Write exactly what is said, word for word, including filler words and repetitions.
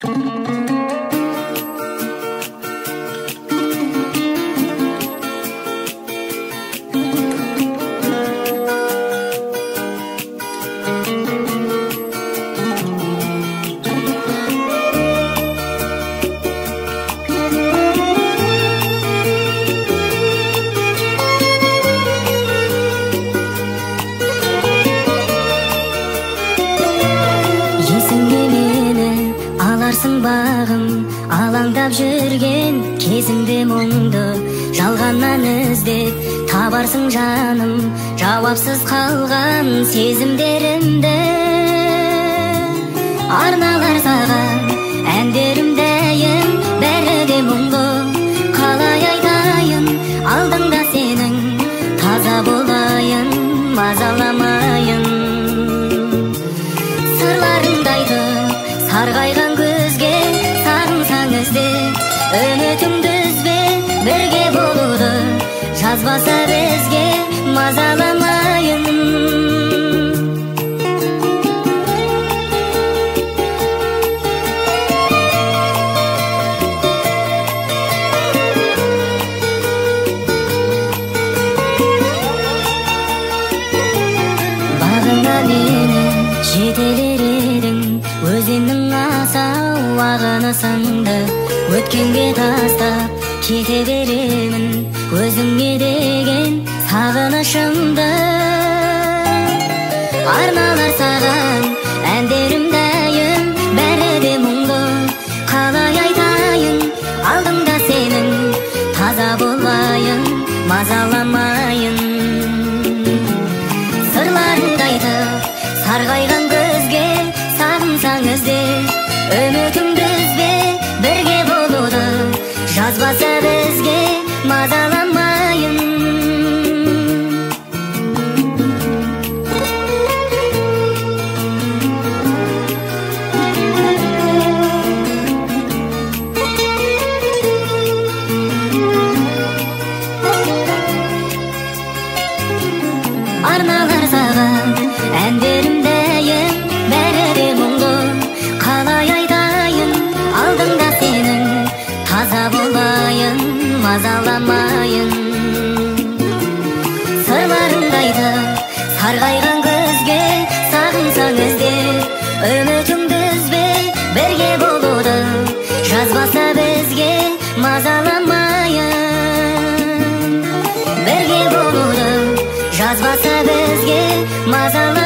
Бағым алаңдап жүрген кезімде мұңды жалғаннан іздеп табарсың жаным, жауапсыз қалған сезімдерімді. Арналар саған әндерім дәйім, бәрі де мұңды, қалай айтайын, алдыңда сенің таза болайын, мазаламайын. Сырларыңдайды сарғайған көзге сағынсаң ізде, үмітіңді үзбе, бірге болуды жазбаса бізге, мазаламайын. Бағыңа мені жетелер едің, өзеннің асау ағыны сынды, өткенге тастап кете беремін, өзіңе деген сағынышымды. Арналар саған әндерім дәйім, бәрі де мұңды, қалай айтайын, алдыңда сенің таза болайын, мазаламайын. Сырларыңдайды сарғайған көзге сағынсаң ізде, үмітіңді үзбе, бірге болуды жазбаса бізге, мазаламайын. Арналар саған әндерім дәйім, бәрі де мұңды, қалай айтайын, алдыңда сенің таза болайын, мазаламайын. Сырларыңдайды сарғайған көзге сағынсаң ізде, үмітіңді үзбе, бірге болуды жазбаса бізге, мазаламайын. Бірге болуды жазбаса бізге, мазаламайын.